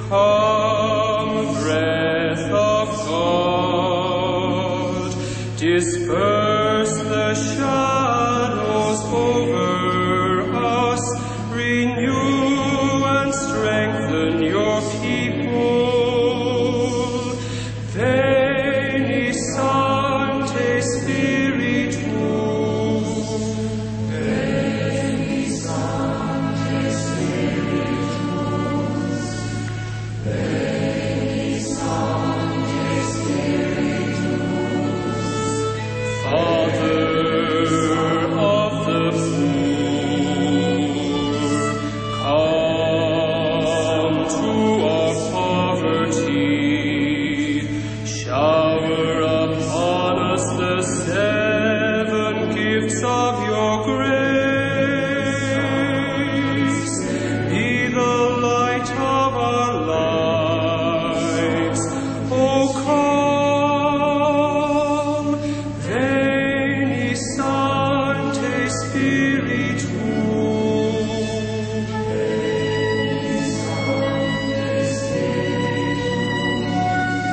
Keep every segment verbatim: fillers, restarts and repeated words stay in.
Come, breath of God, disperse the shadows over us, renew and strengthen your people. Veni Sancte Spiritus. Veni Sancte Spiritus. Veni Sancte Spiritus. Father of the poor, come to our poverty. Shower upon us the seven gifts of your grace. Be the light of our lives. Oh, come, Veni Sancte Spiritus. Veni Sancte Spiritus.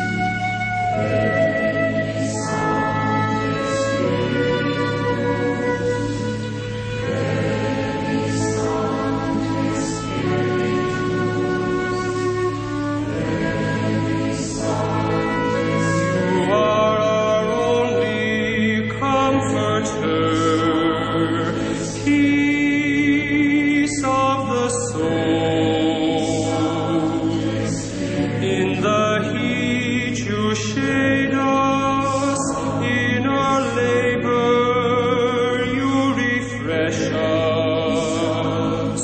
Veni Sancte Spiritus. Veni Sancte Spiritus. You are our only comforter, peace of the soul. In the heat you shade us, in our labor you refresh us,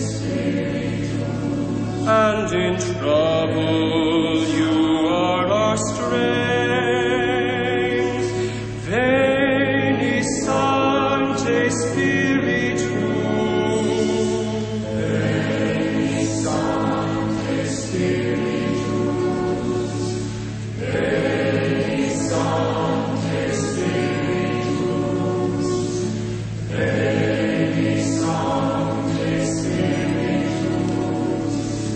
and in trouble you are our strength. Veni Sancte Spiritus. Veni Sancte Spiritus. Veni Sancte Spiritus. Veni Sancte Spiritus.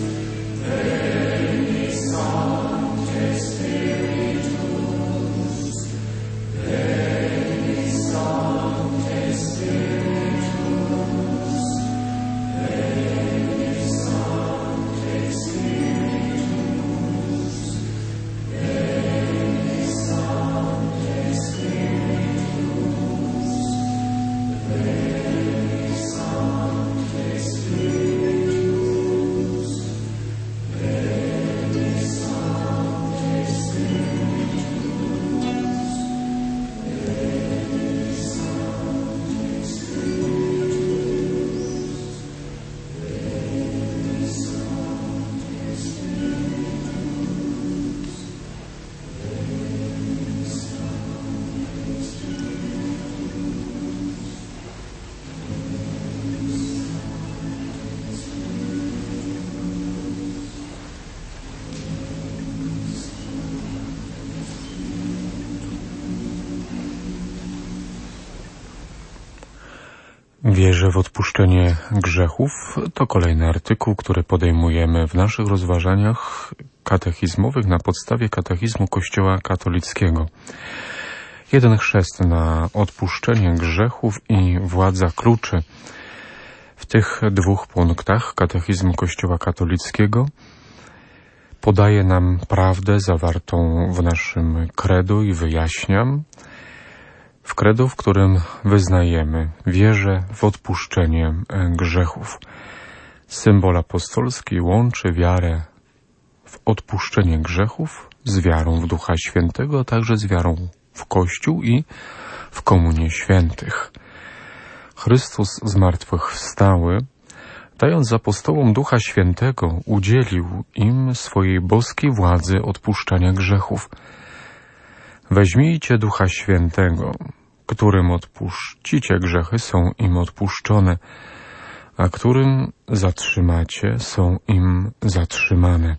Veni Sancte Spiritus. Veni Sancte Spiritus. Veni Sancte Spiritus. Veni Sancte Spiritus. Veni Sancte Spiritus. Veni Sancte Wierzę w odpuszczenie grzechów to kolejny artykuł, który podejmujemy w naszych rozważaniach katechizmowych na podstawie katechizmu Kościoła katolickiego. Jeden chrzest na odpuszczenie grzechów i władza kluczy. W tych dwóch punktach katechizmu Kościoła katolickiego podaje nam prawdę zawartą w naszym credo i wyjaśniam. W credo, w którym wyznajemy, wierzę w odpuszczenie grzechów. Symbol apostolski łączy wiarę w odpuszczenie grzechów z wiarą w Ducha Świętego, a także z wiarą w Kościół i w komunię świętych. Chrystus zmartwychwstały, dając apostołom Ducha Świętego, udzielił im swojej boskiej władzy odpuszczania grzechów. Weźmijcie Ducha Świętego, którym odpuścicie grzechy, są im odpuszczone, a którym zatrzymacie, są im zatrzymane.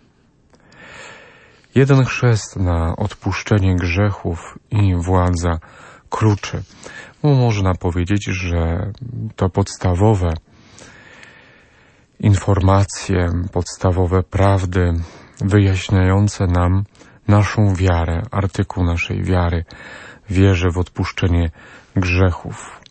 Jeden chrzest na odpuszczenie grzechów i władza kluczy. No, można powiedzieć, że to podstawowe informacje, podstawowe prawdy wyjaśniające nam naszą wiarę, artykuł naszej wiary, wierzę w odpuszczenie grzechów.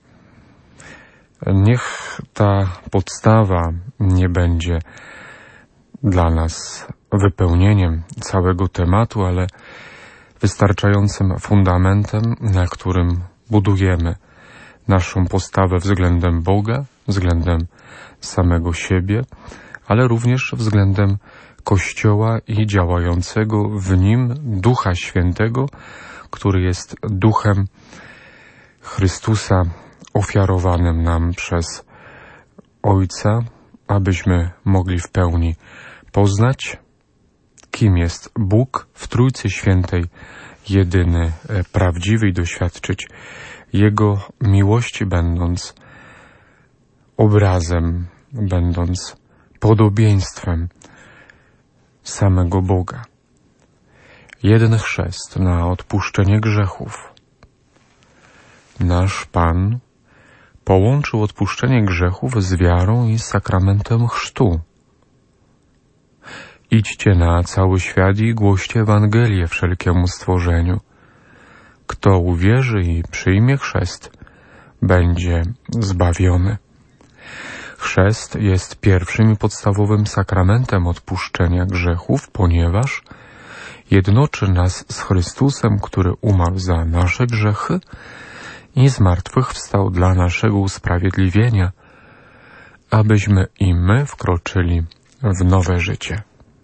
Niech ta podstawa nie będzie dla nas wypełnieniem całego tematu, ale wystarczającym fundamentem, na którym budujemy naszą postawę względem Boga, względem samego siebie, ale również względem Kościoła i działającego w nim Ducha Świętego, który jest Duchem Chrystusa ofiarowanym nam przez Ojca, abyśmy mogli w pełni poznać, kim jest Bóg w Trójcy Świętej, jedyny, prawdziwy, i doświadczyć Jego miłości, będąc obrazem, będąc podobieństwem samego Boga. Jeden chrzest na odpuszczenie grzechów. Nasz Pan połączył odpuszczenie grzechów z wiarą i sakramentem chrztu. Idźcie na cały świat i głoście Ewangelię wszelkiemu stworzeniu. Kto uwierzy i przyjmie chrzest, będzie zbawiony. Chrzest jest pierwszym i podstawowym sakramentem odpuszczenia grzechów, ponieważ jednoczy nas z Chrystusem, który umarł za nasze grzechy i zmartwychwstał dla naszego usprawiedliwienia, abyśmy i my wkroczyli w nowe życie.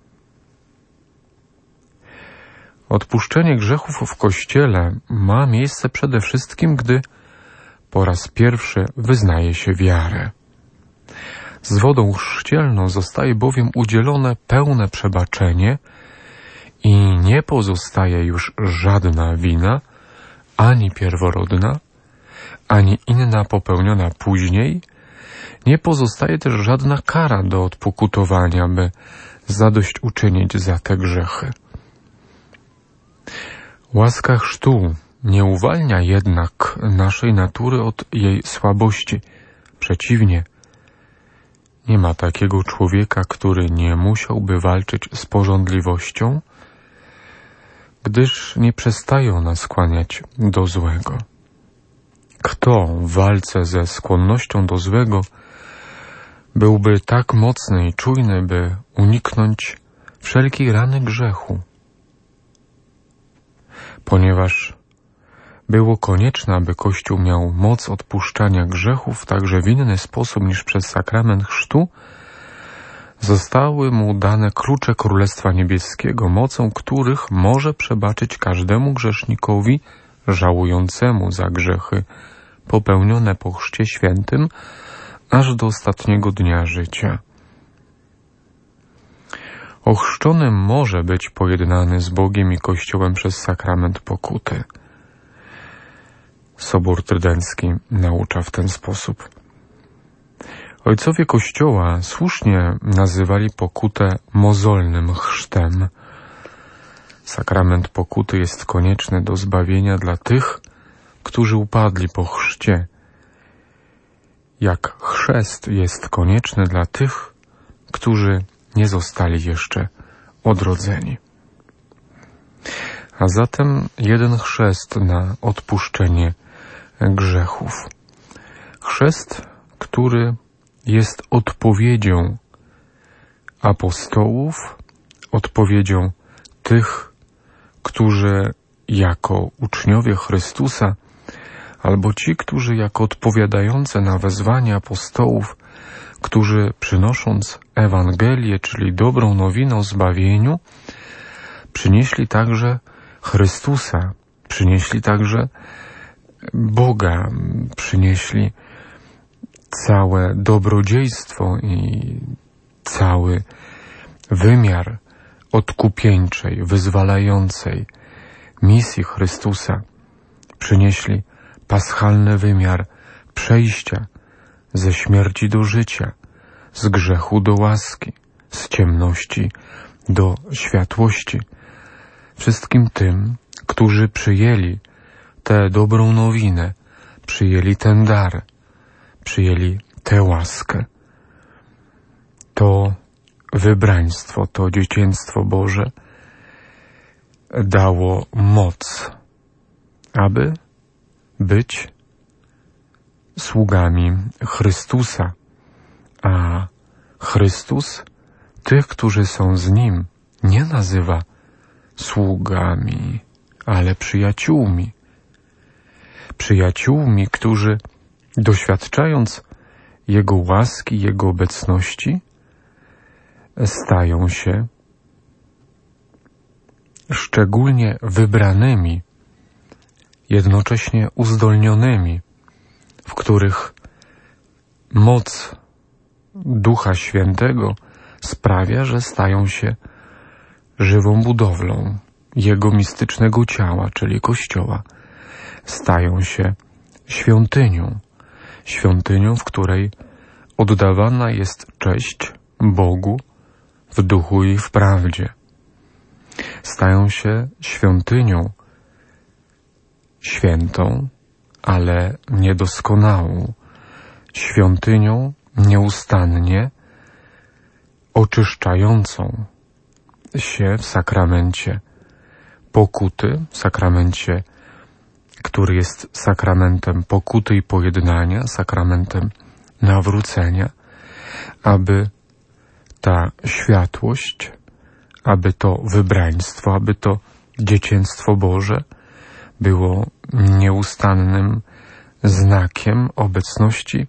Odpuszczenie grzechów w Kościele ma miejsce przede wszystkim, gdy po raz pierwszy wyznaje się wiarę. Z wodą chrzcielną zostaje bowiem udzielone pełne przebaczenie i nie pozostaje już żadna wina, ani pierworodna, ani inna popełniona później, nie pozostaje też żadna kara do odpokutowania, by zadośćuczynić za te grzechy. Łaska chrztu nie uwalnia jednak naszej natury od jej słabości. Przeciwnie, nie ma takiego człowieka, który nie musiałby walczyć z pożądliwością, gdyż nie przestają nas skłaniać do złego. Kto w walce ze skłonnością do złego byłby tak mocny i czujny, by uniknąć wszelkiej rany grzechu? Ponieważ było konieczne, aby Kościół miał moc odpuszczania grzechów także w inny sposób niż przez sakrament chrztu, zostały mu dane klucze Królestwa Niebieskiego, mocą których może przebaczyć każdemu grzesznikowi żałującemu za grzechy popełnione po chrzcie świętym aż do ostatniego dnia życia. Ochrzczony może być pojednany z Bogiem i Kościołem przez sakrament pokuty. Sobór Trydencki naucza w ten sposób. Ojcowie Kościoła słusznie nazywali pokutę mozolnym chrztem. Sakrament pokuty jest konieczny do zbawienia dla tych, którzy upadli po chrzcie, jak chrzest jest konieczny dla tych, którzy nie zostali jeszcze odrodzeni. A zatem jeden chrzest na odpuszczenie grzechów. Chrzest, który jest odpowiedzią apostołów, odpowiedzią tych, którzy jako uczniowie Chrystusa, albo ci, którzy jako odpowiadające na wezwanie apostołów, którzy przynosząc Ewangelię, czyli dobrą nowinę o zbawieniu, przynieśli także Chrystusa, przynieśli także Boga, przynieśli całe dobrodziejstwo i cały wymiar odkupieńczej, wyzwalającej misji Chrystusa. Przynieśli paschalny wymiar przejścia ze śmierci do życia, z grzechu do łaski, z ciemności do światłości. Wszystkim tym, którzy przyjęli tę dobrą nowinę, przyjęli ten dar, przyjęli tę łaskę. to wybraństwo, to dzieciństwo Boże dało moc, aby być sługami Chrystusa, a Chrystus tych, którzy są z Nim, nie nazywa sługami, ale przyjaciółmi. Przyjaciółmi, którzy doświadczając Jego łaski, Jego obecności, stają się szczególnie wybranymi, jednocześnie uzdolnionymi, w których moc Ducha Świętego sprawia, że stają się żywą budowlą Jego mistycznego ciała, czyli Kościoła. Stają się świątynią, świątynią, w której oddawana jest cześć Bogu w duchu i w prawdzie. Stają się świątynią świętą, ale niedoskonałą, świątynią nieustannie oczyszczającą się w sakramencie pokuty, w sakramencie, który jest sakramentem pokuty i pojednania, sakramentem nawrócenia, aby ta światłość, aby to wybraństwo, aby to dzieciństwo Boże było nieustannym znakiem obecności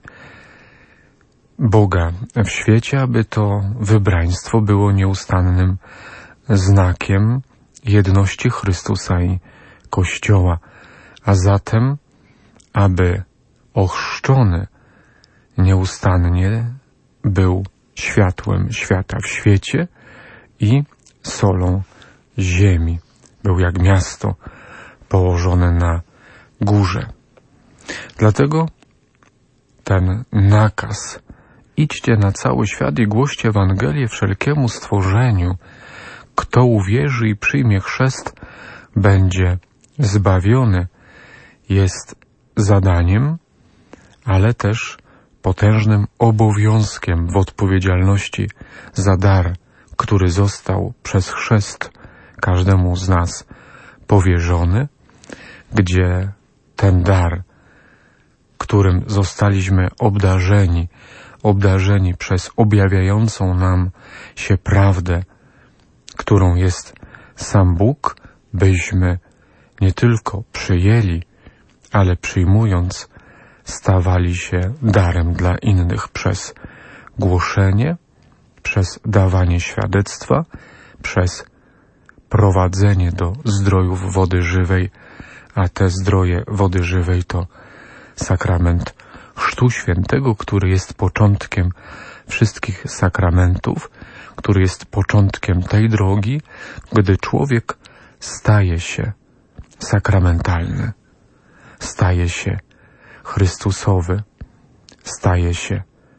Boga w świecie, aby to wybraństwo było nieustannym znakiem jedności Chrystusa i Kościoła, a zatem, aby ochrzczony nieustannie był światłem świata w świecie i solą ziemi. Był jak miasto położone na górze. Dlatego ten nakaz: idźcie na cały świat i głoście Ewangelię wszelkiemu stworzeniu. Kto uwierzy i przyjmie chrzest, będzie zbawiony, jest zadaniem, ale też potężnym obowiązkiem w odpowiedzialności za dar, który został przez chrzest każdemu z nas powierzony, gdzie ten dar, którym zostaliśmy obdarzeni, obdarzeni przez objawiającą nam się prawdę, którą jest sam Bóg, byśmy nie tylko przyjęli, ale przyjmując, stawali się darem dla innych przez głoszenie, przez dawanie świadectwa, przez prowadzenie do zdrojów wody żywej, a te zdroje wody żywej to sakrament Chrztu Świętego, który jest początkiem wszystkich sakramentów, który jest początkiem tej drogi, gdy człowiek staje się sakramentalny, staje się Chrystusowy, staje się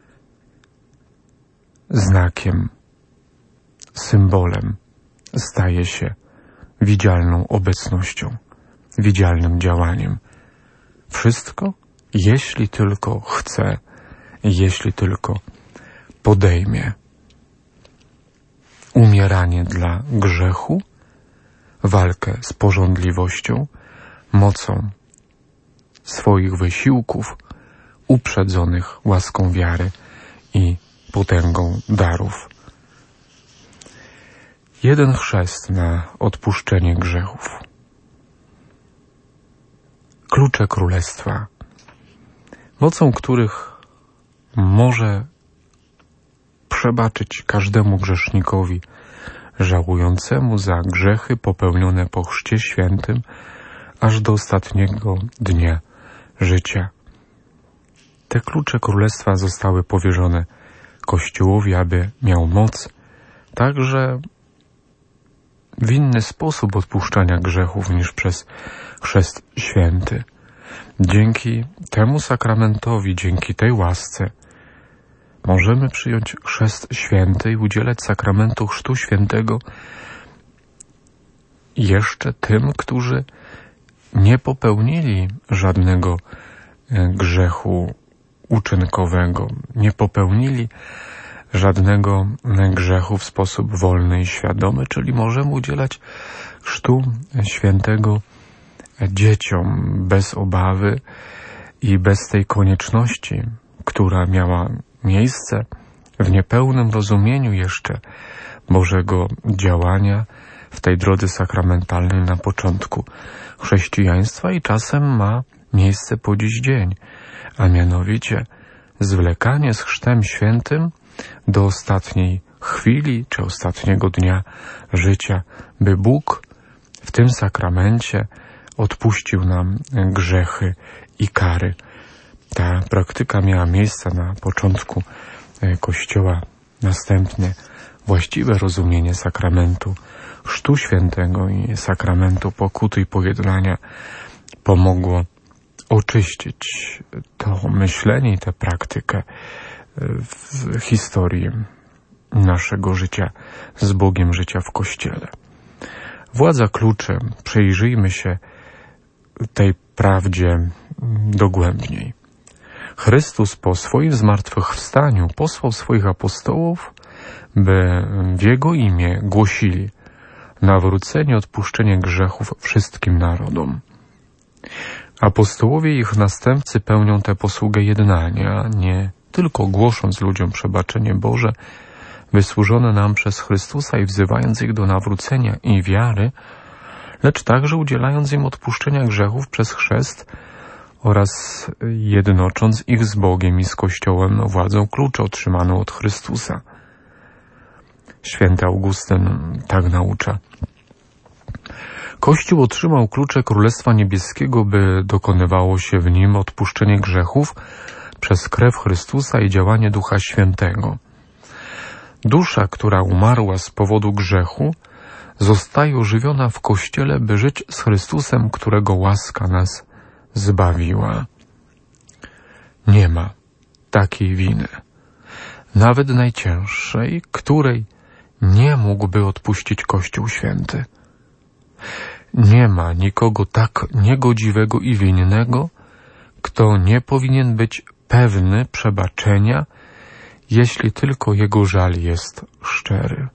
znakiem, symbolem, staje się widzialną obecnością, widzialnym działaniem. Wszystko, jeśli tylko chce, jeśli tylko podejmie. Umieranie dla grzechu, walkę z pożądliwością, mocą swoich wysiłków, uprzedzonych łaską wiary i potęgą darów. Jeden chrzest na odpuszczenie grzechów. Klucze Królestwa, mocą których może przebaczyć każdemu grzesznikowi żałującemu za grzechy popełnione po Chrzcie Świętym aż do ostatniego dnia życia. Te klucze Królestwa zostały powierzone Kościołowi, aby miał moc także w inny sposób odpuszczania grzechów niż przez Chrzest Święty. Dzięki temu sakramentowi, dzięki tej łasce możemy przyjąć Chrzest Święty i udzielać sakramentu Chrztu Świętego jeszcze tym, którzy nie popełnili żadnego grzechu uczynkowego, nie popełnili żadnego grzechu w sposób wolny i świadomy, czyli możemy udzielać chrztu świętego dzieciom bez obawy i bez tej konieczności, która miała miejsce w niepełnym rozumieniu jeszcze Bożego działania w tej drodze sakramentalnej na początku chrześcijaństwa i czasem ma miejsce po dziś dzień, a mianowicie zwlekanie z chrztem świętym do ostatniej chwili czy ostatniego dnia życia, by Bóg w tym sakramencie odpuścił nam grzechy i kary. Ta praktyka miała miejsce na początku Kościoła. Następnie właściwe rozumienie sakramentu chrztu świętego i sakramentu pokuty i pojednania pomogło oczyścić to myślenie i tę praktykę w historii naszego życia z Bogiem, życia w Kościele. Władza kluczem. Przyjrzyjmy się tej prawdzie dogłębniej. Chrystus po swoim zmartwychwstaniu posłał swoich apostołów, by w Jego imię głosili nawrócenie, odpuszczenie grzechów wszystkim narodom. Apostołowie i ich następcy pełnią tę posługę jednania, nie tylko głosząc ludziom przebaczenie Boże, wysłużone nam przez Chrystusa i wzywając ich do nawrócenia i wiary, lecz także udzielając im odpuszczenia grzechów przez chrzest oraz jednocząc ich z Bogiem i z Kościołem władzą klucza otrzymaną od Chrystusa. Święty Augustyn tak naucza. Kościół otrzymał klucze Królestwa Niebieskiego, by dokonywało się w nim odpuszczenie grzechów przez krew Chrystusa i działanie Ducha Świętego. Dusza, która umarła z powodu grzechu, zostaje ożywiona w Kościele, by żyć z Chrystusem, którego łaska nas zbawiła. Nie ma takiej winy, nawet najcięższej, której nie mógłby odpuścić Kościół Święty. Nie ma nikogo tak niegodziwego i winnego, kto nie powinien być pewny przebaczenia, jeśli tylko jego żal jest szczery.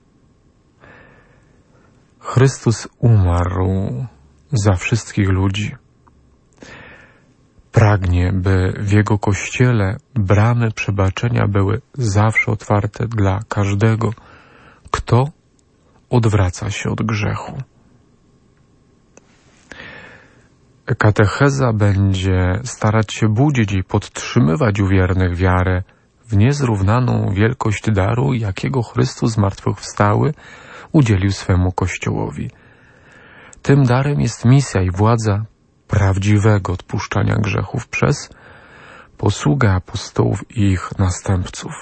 Chrystus umarł za wszystkich ludzi. Pragnie, by w Jego Kościele bramy przebaczenia były zawsze otwarte dla każdego, kto odwraca się od grzechu. Katecheza będzie starać się budzić i podtrzymywać u wiernych wiarę w niezrównaną wielkość daru, jakiego Chrystus zmartwychwstały udzielił swemu Kościołowi. Tym darem jest misja i władza prawdziwego odpuszczania grzechów przez posługę apostołów i ich następców.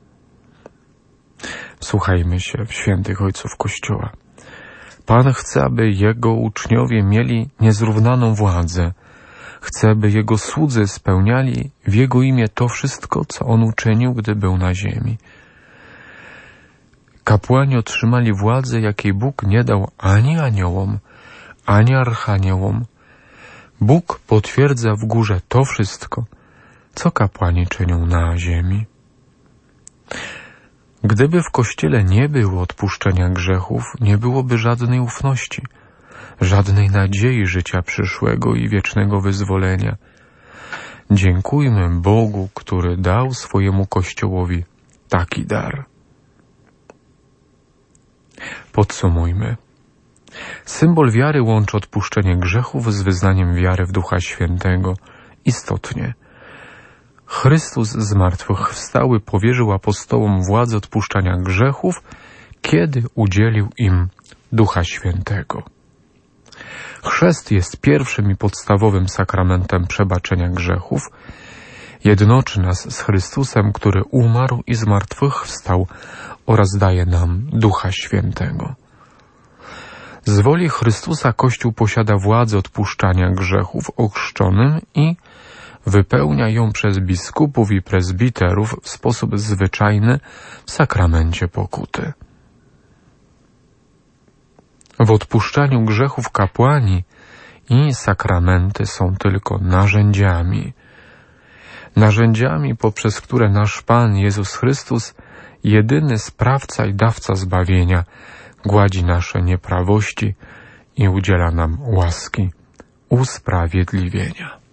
Wsłuchajmy się w świętych ojców Kościoła. Pan chce, aby Jego uczniowie mieli niezrównaną władzę. Chce, by Jego słudzy spełniali w Jego imię to wszystko, co On uczynił, gdy był na ziemi. Kapłani otrzymali władzę, jakiej Bóg nie dał ani aniołom, ani archaniołom. Bóg potwierdza w górze to wszystko, co kapłani czynią na ziemi. Gdyby w Kościele nie było odpuszczenia grzechów, nie byłoby żadnej ufności, żadnej nadziei życia przyszłego i wiecznego wyzwolenia. Dziękujmy Bogu, który dał swojemu Kościołowi taki dar. Podsumujmy. Symbol wiary łączy odpuszczenie grzechów z wyznaniem wiary w Ducha Świętego. Istotnie, Chrystus zmartwychwstały powierzył apostołom władzę odpuszczania grzechów, kiedy udzielił im Ducha Świętego. Chrzest jest pierwszym i podstawowym sakramentem przebaczenia grzechów. Jednoczy nas z Chrystusem, który umarł i zmartwychwstał oraz daje nam Ducha Świętego. Z woli Chrystusa Kościół posiada władzę odpuszczania grzechów ochrzczonym i wypełnia ją przez biskupów i prezbiterów w sposób zwyczajny w sakramencie pokuty. W odpuszczaniu grzechów kapłani i sakramenty są tylko narzędziami. Narzędziami, poprzez które nasz Pan Jezus Chrystus jedyny sprawca i dawca zbawienia, gładzi nasze nieprawości i udziela nam łaski usprawiedliwienia.